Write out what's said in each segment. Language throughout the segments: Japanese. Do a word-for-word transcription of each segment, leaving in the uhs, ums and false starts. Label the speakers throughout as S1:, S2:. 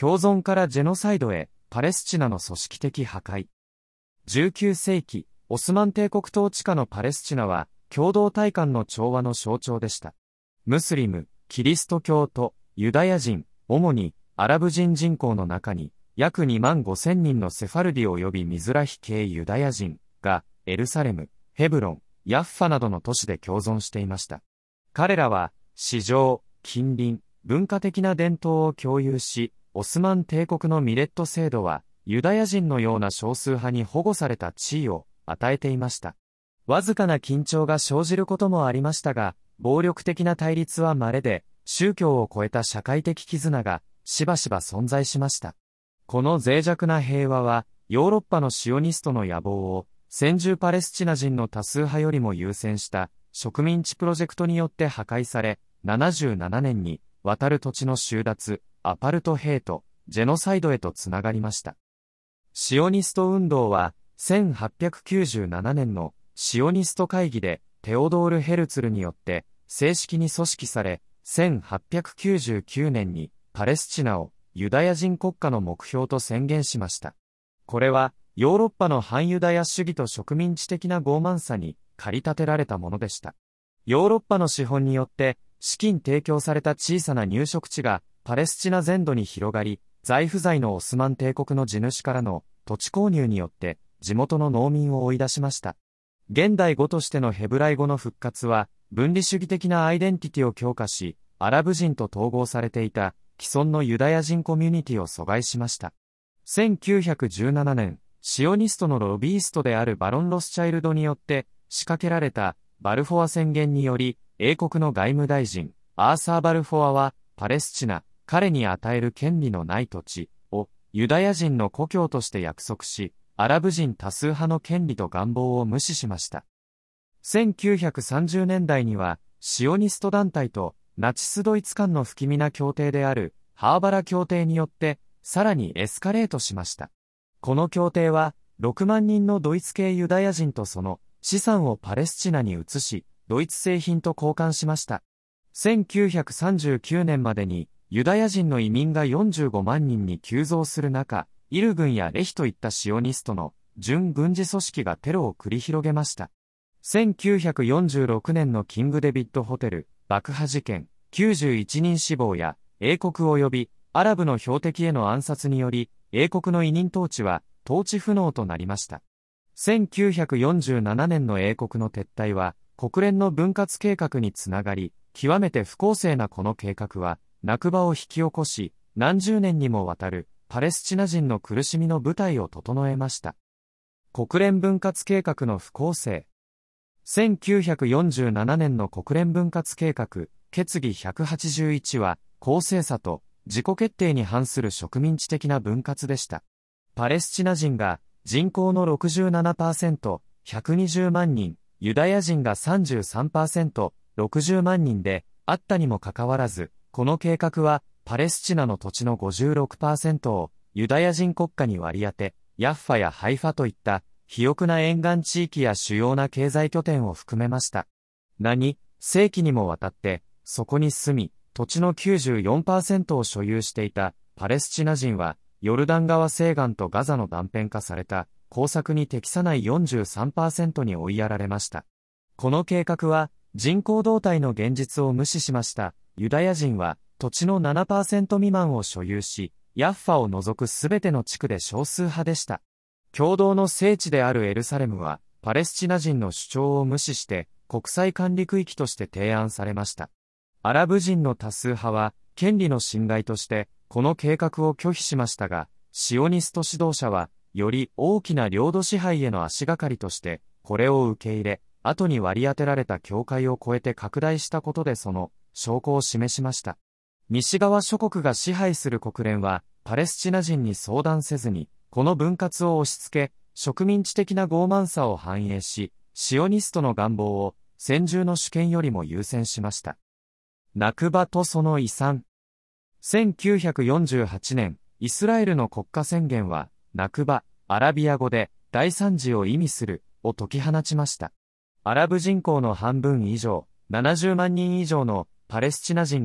S1: 共存からジェノサイドへ、パレスチナの組織的破壊。じゅうきゅうせいき、オスマン帝国統治下のパレスチナは、共同体間の調和の象徴でした。ムスリム、キリスト教とユダヤ人、主にアラブ人人口の中に、約にまんごせんにんのセファルディ及びミズラヒ系ユダヤ人が、エルサレム、ヘブロン、ヤッファなどの都市で共存していました。彼らは、市場、近隣、文化的な伝統を共有し、オスマン帝国のミレット制度は、ユダヤ人のような少数派に保護された地位を与えていました。わずかな緊張が生じることもありましたが、暴力的な対立は稀で、宗教を超えた社会的絆がしばしば存在しました。この脆弱な平和は、ヨーロッパのシオニストの野望を、先住パレスチナ人の多数派よりも優先した植民地プロジェクトによって破壊され、ななじゅうななねんに渡る土地の収奪、アパルトヘイト、ジェノサイドへとつながりました。シオニスト運動は、せんはっぴゃくきゅうじゅうななねんのシオニスト会議でテオドール・ヘルツルによって正式に組織され、せんはっぴゃくきゅうじゅうきゅうねんにパレスチナをユダヤ人国家の目標と宣言しました。これはヨーロッパの反ユダヤ主義と植民地的な傲慢さに駆り立てられたものでした。ヨーロッパの資本によって資金提供された小さな入植地がパレスチナ全土に広がり、在不在のオスマン帝国の地主からの土地購入によって地元の農民を追い出しました。現代語としてのヘブライ語の復活は分離主義的なアイデンティティを強化し、アラブ人と統合されていた既存のユダヤ人コミュニティを阻害しました。せんきゅうひゃくじゅうななねん、シオニストのロビーストであるバロン・ロスチャイルドによって仕掛けられたバルフォア宣言により、英国の外務大臣、アーサー・バルフォアは、パレスチナ、彼に与える権利のない土地をユダヤ人の故郷として約束し、アラブ人多数派の権利と願望を無視しました。せんきゅうひゃくさんじゅうねんだいには、シオニスト団体とナチスドイツ間の不気味な協定であるハーバラ協定によって、さらにエスカレートしました。この協定は、ろくまんにんのドイツ系ユダヤ人とその資産をパレスチナに移し、ドイツ製品と交換しました。せんきゅうひゃくさんじゅうきゅうねんまでに、ユダヤ人の移民がよんじゅうごまんにんに急増する中、イル軍やレヒといったシオニストの準軍事組織がテロを繰り広げました。せんきゅうひゃくよんじゅうろくねんのキングデビッドホテル爆破事件、きゅうじゅういちにん死亡や英国及びアラブの標的への暗殺により、英国の委任統治は統治不能となりました。せんきゅうひゃくよんじゅうななねんの英国の撤退は、国連の分割計画につながり、極めて不公正なこの計画は、nakbaを引き起こし、何十年にもわたるパレスチナ人の苦しみの舞台を整えました。国連分割計画の不公正。せんきゅうひゃくよんじゅうななねんの国連分割計画、決議ひゃくはちじゅういちは、公正さと自己決定に反する植民地的な分割でした。パレスチナ人が人口の ろくじゅうななパーセント、ひゃくにじゅうまんにん、ユダヤ人が さんじゅうさんパーセント、ろくじゅうまんにんであったにもかかわらず、この計画はパレスチナの土地の ごじゅうろくパーセント をユダヤ人国家に割り当て、ヤッファやハイファといった肥沃な沿岸地域や主要な経済拠点を含めました。何、世紀にもわたって、そこに住み、土地の きゅうじゅうよんパーセント を所有していたパレスチナ人は、ヨルダン川西岸とガザの断片化された耕作に適さない よんじゅうさんパーセント に追いやられました。この計画は人口動態の現実を無視しました。ユダヤ人は土地の ななパーセント 未満を所有し、ヤッファを除くすべての地区で少数派でした。共同の聖地であるエルサレムは、パレスチナ人の主張を無視して国際管理区域として提案されました。アラブ人の多数派は、権利の侵害として、この計画を拒否しましたが、シオニスト指導者は、より大きな領土支配への足がかりとして、これを受け入れ、後に割り当てられた境界を越えて拡大したことでその証拠を示しました。西側諸国が支配する国連は、パレスチナ人に相談せずに、この分割を押し付け、植民地的な傲慢さを反映し、シオニストの願望を先住の主権よりも優先しました。nakbaとその遺産。せんきゅうひゃくよんじゅうはちねん、イスラエルの国家宣言は、nakba、アラビア語で大惨事を意味する、を解き放ちました。アラブ人口の半分以上、ななじゅうまんにん以上のパレスチナ人が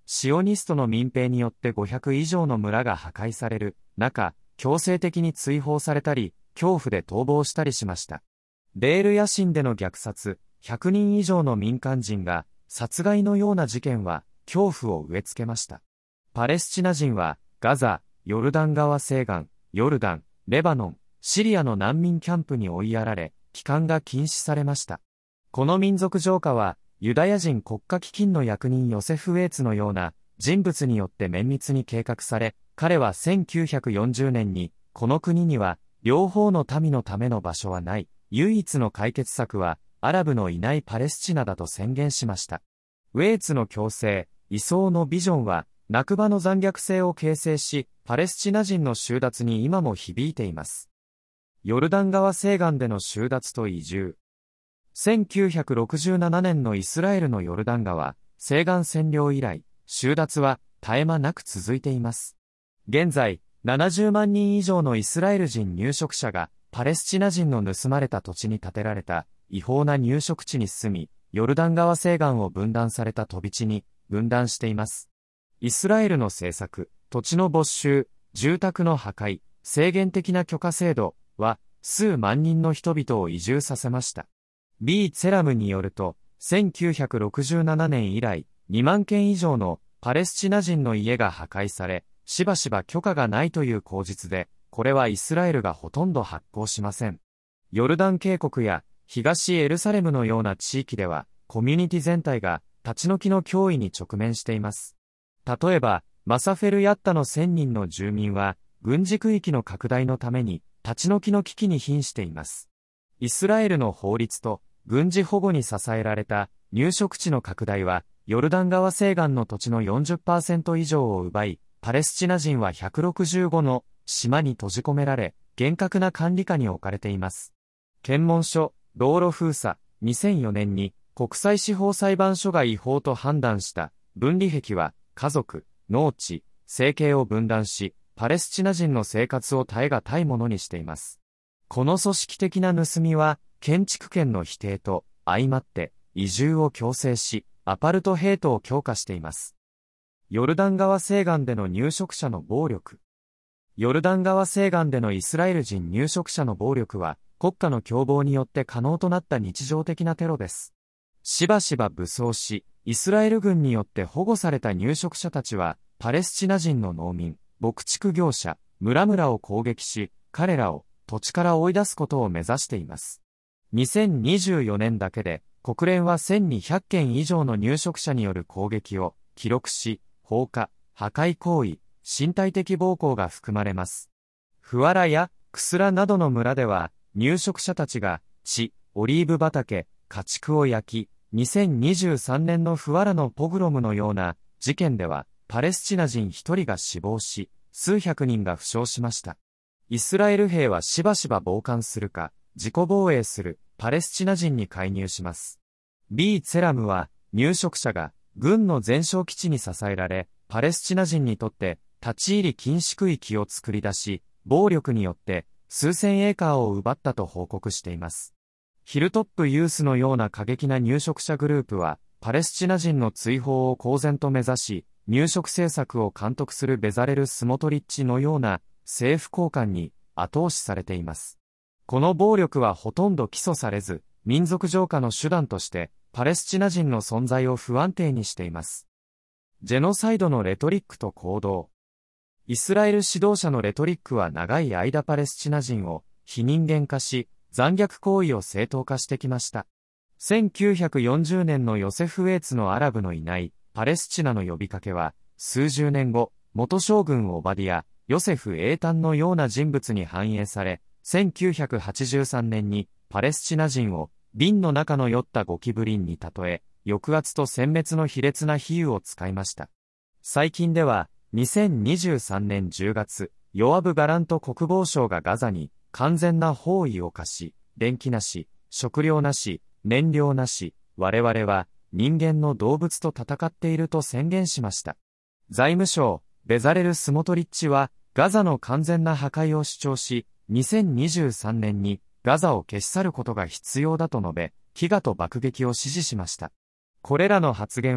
S1: シオニストの民兵によってごひゃく以上の村が破壊される中、強制的に追放されたり、恐怖で逃亡したりしました。デール野心での虐殺、ひゃくにん以上の民間人が殺害のような事件は恐怖を植え付けました。パレスチナ人はガザ、ヨルダン川西岸、ヨルダン、レバノン、シリアの難民キャンプに追いやられ、帰還が禁止されました。この民族浄化は、ユダヤ人国家基金の役人ヨセフ・ウェーツのような人物によって綿密に計画され、彼はせんきゅうひゃくよんじゅうねんに、この国には、両方の民のための場所はない、唯一の解決策は、アラブのいないパレスチナだと宣言しました。ウェーツの強制、移送のビジョンは、ナクバの残虐性を形成し、パレスチナ人の収奪に今も響いています。ヨルダン川西岸での収奪と移住。せんきゅうひゃくろくじゅうななねんのイスラエルのヨルダン川、西岸占領以来、収奪は絶え間なく続いています。現在、ななじゅうまんにん以上のイスラエル人入植者が、パレスチナ人の盗まれた土地に建てられた違法な入植地に住み、ヨルダン川西岸を分断された飛び地に分断しています。イスラエルの政策、土地の没収、住宅の破壊、制限的な許可制度は、数万人の人々を移住させました。B. ツェラムによると、せんきゅうひゃくろくじゅうななねん以来、にまんけん以上のパレスチナ人の家が破壊され、しばしば許可がないという口実で、これはイスラエルがほとんど発行しません。ヨルダン渓谷や東エルサレムのような地域では、コミュニティ全体が立ち退きの脅威に直面しています。例えば、マサフェルヤッタのせんにんの住民は、軍事区域の拡大のために、立ち退きの危機に瀕しています。イスラエルの法律と、軍事保護に支えられた入植地の拡大は、ヨルダン川西岸の土地の よんじゅっパーセント 以上を奪い、パレスチナ人はひゃくろくじゅうごの島に閉じ込められ、厳格な管理下に置かれています。検問所、道路封鎖、にせんよねんに国際司法裁判所が違法と判断した分離壁は、家族、農地、生計を分断し、パレスチナ人の生活を絶えがたいものにしています。この組織的な盗みは、建築権の否定と相まって移住を強制し、アパルトヘイトを強化しています。ヨルダン川西岸での入植者の暴力。ヨルダン川西岸でのイスラエル人入植者の暴力は、国家の共謀によって可能となった日常的なテロです。しばしば武装し、イスラエル軍によって保護された入植者たちは、パレスチナ人の農民、牧畜業者、村々を攻撃し、彼らを土地から追い出すことを目指しています。にせんにじゅうよねんだけで、国連はせんにひゃっけん以上の入植者による攻撃を記録し、放火、破壊行為、身体的暴行が含まれます。フワラやクスラなどの村では、入植者たちが地、オリーブ畑、家畜を焼き、にせんにじゅうさんねんのフワラのポグロムのような事件では、パレスチナ人一人が死亡し、数百人が負傷しました。イスラエル兵はしばしば傍観するか、自己防衛するパレスチナ人に介入します。B. ツェラムは、入植者が軍の前哨基地に支えられ、パレスチナ人にとって立ち入り禁止区域を作り出し、暴力によって数千エーカーを奪ったと報告しています。ヒルトップユースのような過激な入植者グループは、パレスチナ人の追放を公然と目指し、入植政策を監督するベザレル・スモトリッチのような政府高官に後押しされています。この暴力はほとんど起訴されず、民族浄化の手段として、パレスチナ人の存在を不安定にしています。ジェノサイドのレトリックと行動。イスラエル指導者のレトリックは長い間パレスチナ人を非人間化し、残虐行為を正当化してきました。せんきゅうひゃくよんじゅうねんのヨセフ・ウェーツのアラブのいないパレスチナの呼びかけは、数十年後、元将軍オバディア、ヨセフ・エータンのような人物に反映され、せんきゅうひゃくはちじゅうさんねんにパレスチナ人を瓶の中の酔ったゴキブリンに例え、抑圧と殲滅の卑劣な比喩を使いました。最近では、にせんにじゅうさんねんじゅうがつ、ヨアブ・ガラント国防相がガザに完全な包囲を課し、電気なし、食料なし、燃料なし、我々は人間の動物と戦っていると宣言しました。財務省、ベザレル・スモトリッチは、ガザの完全な破壊を主張し、にせんにじゅうさんねんにガザを消し去ることが必要だと述べ、飢餓と爆撃を指示しました。これらの発言は、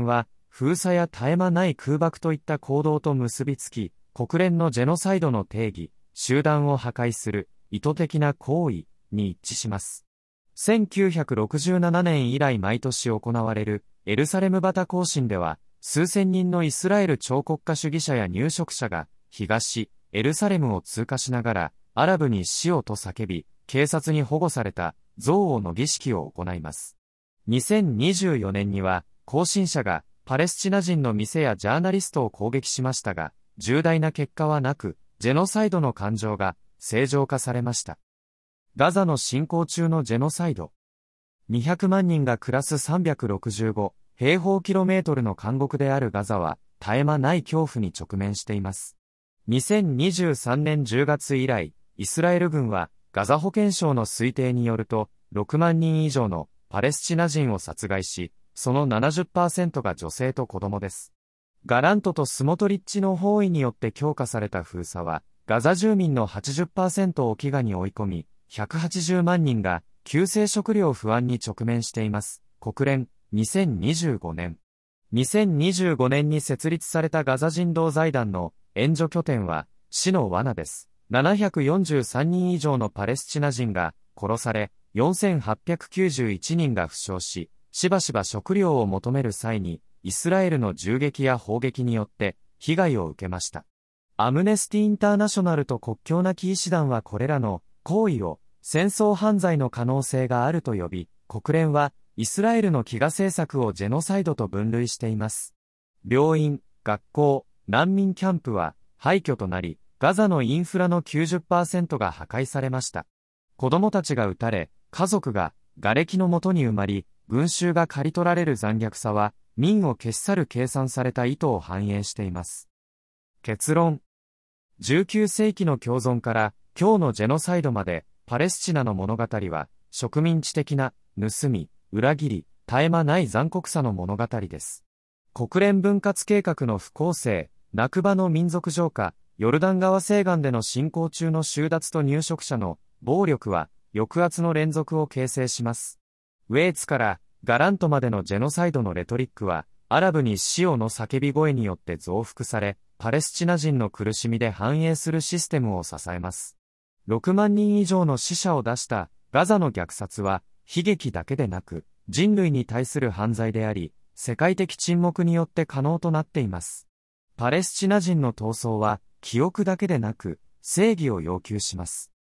S1: 封鎖や絶え間ない空爆といった行動と結びつき、国連のジェノサイドの定義、集団を破壊する意図的な行為に一致します。せんきゅうひゃくろくじゅうななねん以来毎年行われるエルサレム旗行進では、数千人のイスラエル超国家主義者や入植者が東エルサレムを通過しながらアラブに死をと叫び、警察に保護された憎悪の儀式を行います。にせんにじゅうよねんには行進者がパレスチナ人の店やジャーナリストを攻撃しましたが、重大な結果はなく、ジェノサイドの感情が正常化されました。ガザの進行中のジェノサイド。にひゃくまんにんが暮らすさんびゃくろくじゅうご平方キロメートルの監獄であるガザは、絶え間ない恐怖に直面しています。にせんにじゅうさんねんじゅうがつ以来、イスラエル軍は、ガザ保健省の推定によると、ろくまんにん以上のパレスチナ人を殺害し、その ななじゅっパーセント が女性と子供です。ガラントとスモトリッチの包囲によって強化された封鎖は、ガザ住民の はちじゅっパーセント を飢餓に追い込み、ひゃくはちじゅうまんにんが急性食料不安に直面しています。国連、にせんにじゅうごねん。にせんにじゅうごねんに設立されたガザ人道財団の援助拠点は死の罠です。ななひゃくよんじゅうさんにん以上のパレスチナ人が殺され、よんせんはっぴゃくきゅうじゅういちにんが負傷し、しばしば食料を求める際に、イスラエルの銃撃や砲撃によって被害を受けました。アムネスティ・インターナショナルと国境なき医師団はこれらの行為を戦争犯罪の可能性があると呼び、国連はイスラエルの飢餓政策をジェノサイドと分類しています。病院、学校、難民キャンプは廃墟となり、ガザのインフラの きゅうじゅっパーセント が破壊されました。子供たちが撃たれ、家族が瓦礫の下に埋まり、群衆が刈り取られる残虐さは、民を消し去る計算された意図を反映しています。結論。じゅうきゅうせいきの共存から今日のジェノサイドまで、パレスチナの物語は、植民地的な、盗み、裏切り、絶え間ない残酷さの物語です。国連分割計画の不公正、ナクバの民族浄化、ヨルダン川西岸での進行中の収奪と入植者の暴力は、抑圧の連続を形成します。ウェーツからガラントまでのジェノサイドのレトリックは、アラブに死をの叫び声によって増幅され、パレスチナ人の苦しみで繁栄するシステムを支えます。ろくまんにん以上の死者を出したガザの虐殺は、悲劇だけでなく、人類に対する犯罪であり、世界的沈黙によって可能となっています。パレスチナ人の闘争は、記憶だけでなく、正義を要求します。